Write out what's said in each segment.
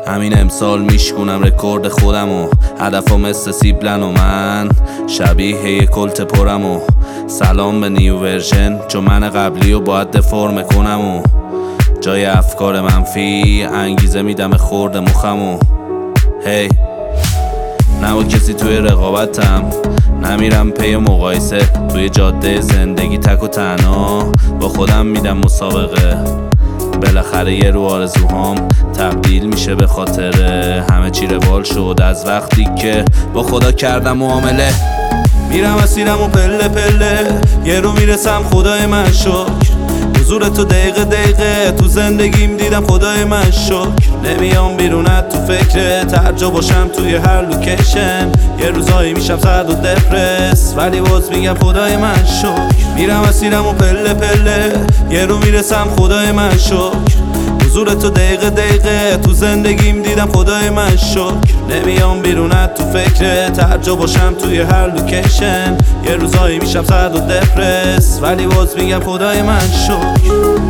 همین امسال میشکونم رکورد خودمو. هدفم مثل سیبلن و من شبیه یه کلت پرمو. سلام به نیو ورژن، چون من قبلی رو باید دفرم کنم و جای افکار منفی انگیزه میدم خورد مخمو. هی نه با کسی توی رقابتم، نمیرم پی مقایسه توی جاده زندگی تک و تنها با خودم میدم مسابقه. بالاخره یه رو آرزوهام تبدیل میشه به خاطره. همه چی روال شد از وقتی که با خدا کردم معامله. میرم اسیرم و پله پله یه رو میرسم خدای من شکر. حضور تو دقیقه دقیقه تو زندگیم دیدم خدای من شکر. نمیام بیرونت تو فکرت، هر جا باشم توی هر لوکیشن. یه روزایی میشم سرد و دپرس ولی باز میگم خدای من شکر. میرم اسیرم و پله پله یه رو میرسم خدای من شکر. حضور تو دقیقه دقیقه تو زندگیم دیدم خدای من شکر. نمیام بیرونت تو فکرت، هر جا باشم توی هر لوکیشن. یه روزایی میشم سرد و دپرس ولی باز میگم خدای من شکر.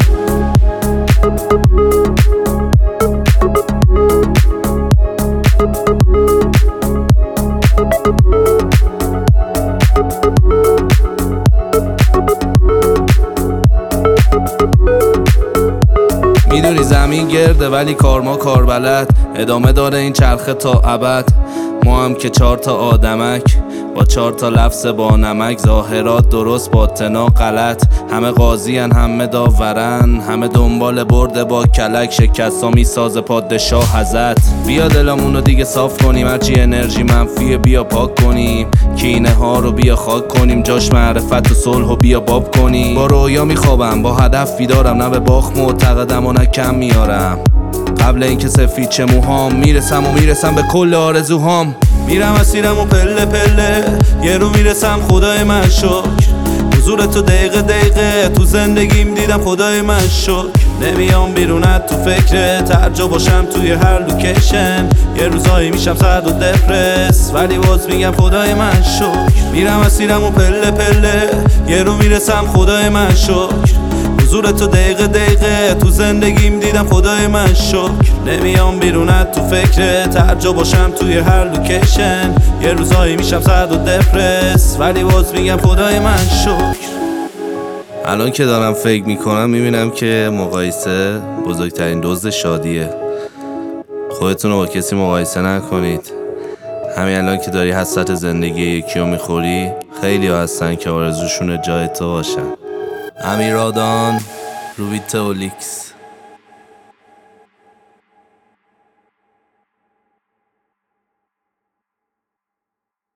میدونی زمین گرده ولی کار ما کار بلد. ادامه داره این چرخه تا ابد. ما هم که 4 تا آدمک با 4 تا لفظ با نمک. ظاهرات درست باطنا غلط، همه قاضین همه داورن، همه دنبال برده با کلک. شکستا میسازه پادشاه ازت. بیا دلمونو دیگه صاف کنیم، هرچی انرژی منفیه بیا پاک کنیم. کینه ها رو بیا خاک کنیم، جاش معرفت و صلح و بیا باب کنیم. با رویا میخوابم با هدف بیدارم، نه به باخت معتقدم و نه کم میارم. قبل اینکه سفید چه موهام میرسم به کل آرزوهام. میرم اسیرم و پله پله یه رو میرسم خدای من شکر. حضور تو دقیقه دقیقه تو زندگیم دیدم خدای من شکر. نمیام بیرونت تو فکرت، هر جا باشم توی هر لوکیشن. یه روزایی میشم سرد و دپرس ولی باز میگم خدای من شکر. میرم اسیرم و پله پله یه رو میرسم خدای من شکر. حضور تو دقیقه دقیقه تو زندگیم دیدم خدای من شکر. نمیام بیرونت تو فکرت، هر جا باشم توی هر لوکیشن. یه روزایی میشم سرد و دپرس ولی باز میگم خدای من شکر. الان که دارم فکر میکنم میبینم که مقایسه بزرگترین دزد شادیه. خودتون رو با کسی مقایسه نکنید. همین الان که داری حسرت زندگی یکی رو میخوری، خیلی ها هستن که آرزوشون جای تو باشن. امیرادان روبیتولیکس.